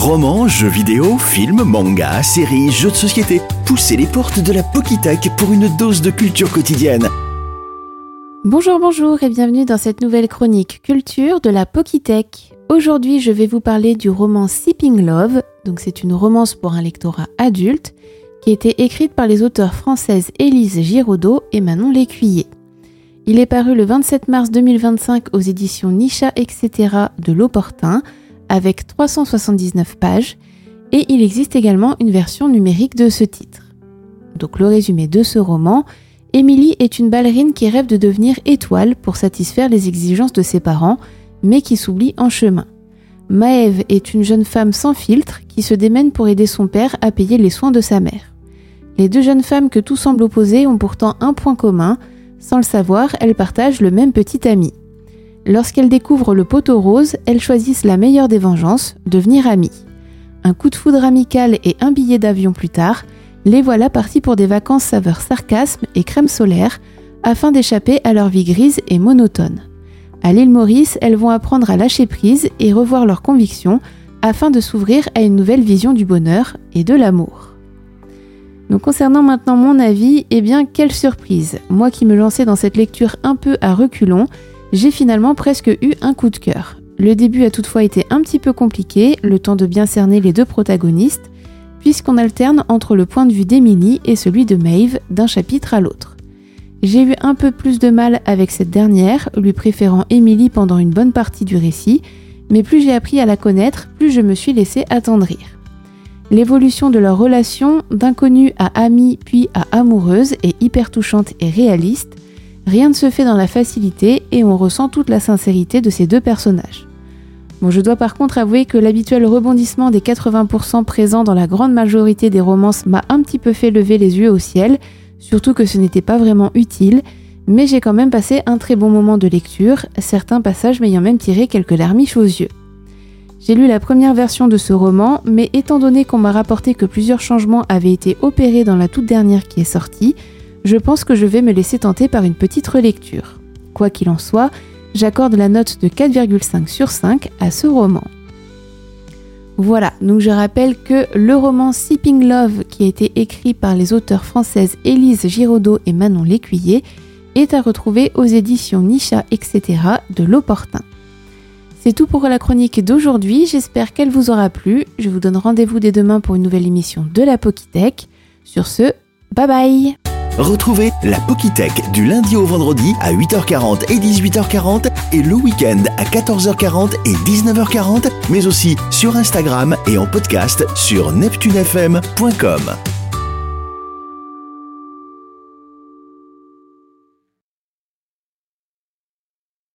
Romans, jeux vidéo, films, mangas, séries, jeux de société. Poussez les portes de la Pokitech pour une dose de culture quotidienne. Bonjour et bienvenue dans cette nouvelle chronique culture de la Pokitech. Aujourd'hui, je vais vous parler du roman Sipping Love. Donc c'est une romance pour un lectorat adulte qui a été écrite par les auteurs françaises Élise Giraudot et Manon Lécuyer. Il est paru le 27 mars 2025 aux éditions Nisha etc. de L'Opportun avec 379 pages et il existe également une version numérique de ce titre. Donc le résumé de ce roman, Émilie est une ballerine qui rêve de devenir étoile pour satisfaire les exigences de ses parents, mais qui s'oublie en chemin. Maëve est une jeune femme sans filtre qui se démène pour aider son père à payer les soins de sa mère. Les deux jeunes femmes que tout semble opposer ont pourtant un point commun, sans le savoir, elles partagent le même petit ami. Lorsqu'elles découvrent le poteau rose, elles choisissent la meilleure des vengeances, devenir amies. Un coup de foudre amical et un billet d'avion plus tard, les voilà parties pour des vacances saveur sarcasme et crème solaire, afin d'échapper à leur vie grise et monotone. À l'île Maurice, elles vont apprendre à lâcher prise et revoir leurs convictions, afin de s'ouvrir à une nouvelle vision du bonheur et de l'amour. Donc concernant maintenant mon avis, quelle surprise. Moi qui me lançais dans cette lecture un peu à reculons, j'ai finalement presque eu un coup de cœur. Le début a toutefois été un petit peu compliqué, le temps de bien cerner les deux protagonistes, puisqu'on alterne entre le point de vue d'Émilie et celui de Maëve d'un chapitre à l'autre. J'ai eu un peu plus de mal avec cette dernière, lui préférant Émilie pendant une bonne partie du récit, mais plus j'ai appris à la connaître, plus je me suis laissée attendrir. L'évolution de leur relation, d'inconnue à amie puis à amoureuse, est hyper touchante et réaliste. Rien ne se fait dans la facilité et on ressent toute la sincérité de ces deux personnages. Bon, je dois par contre avouer que l'habituel rebondissement des 80% présents dans la grande majorité des romances m'a un petit peu fait lever les yeux au ciel, surtout que ce n'était pas vraiment utile, mais j'ai quand même passé un très bon moment de lecture, certains passages m'ayant même tiré quelques larmiches aux yeux. J'ai lu la première version de ce roman, mais étant donné qu'on m'a rapporté que plusieurs changements avaient été opérés dans la toute dernière qui est sortie, je pense que je vais me laisser tenter par une petite relecture. Quoi qu'il en soit, j'accorde la note de 4,5 sur 5 à ce roman. Voilà, donc je rappelle que le roman Sipping Love, qui a été écrit par les auteurs françaises Élise Giraudot et Manon Lécuyer, est à retrouver aux éditions Nisha etc. de L'Opportun. C'est tout pour la chronique d'aujourd'hui, j'espère qu'elle vous aura plu. Je vous donne rendez-vous dès demain pour une nouvelle émission de la Pokitech. Sur ce, bye bye! Retrouvez la Pokitech du lundi au vendredi à 8h40 et 18h40 et le week-end à 14h40 et 19h40, mais aussi sur Instagram et en podcast sur neptunefm.com.